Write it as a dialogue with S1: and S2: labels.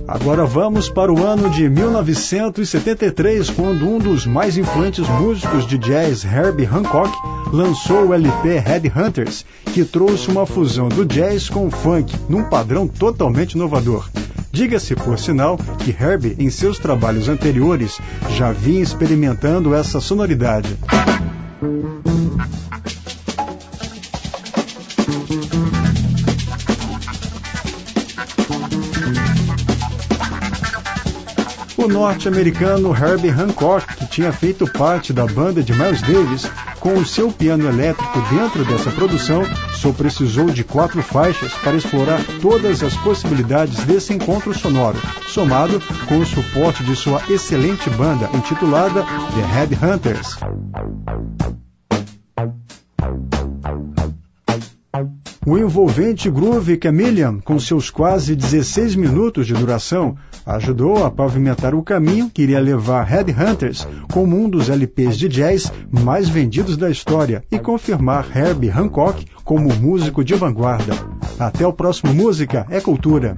S1: Agora vamos para o ano de 1973, quando um dos mais influentes músicos de jazz, Herbie Hancock, lançou o LP Headhunters, que trouxe uma fusão do jazz com o funk, num padrão totalmente inovador. Diga-se, por sinal, que Herbie, em seus trabalhos anteriores, já vinha experimentando essa sonoridade. O norte-americano Herbie Hancock, que tinha feito parte da banda de Miles Davis, com o seu piano elétrico dentro dessa produção, só precisou de 4 faixas para explorar todas as possibilidades desse encontro sonoro, somado com o suporte de sua excelente banda intitulada The Headhunters. O envolvente groove Chameleon, com seus quase 16 minutos de duração, ajudou a pavimentar o caminho que iria levar Headhunters como um dos LPs de jazz mais vendidos da história e confirmar Herbie Hancock como músico de vanguarda. Até o próximo Música é Cultura.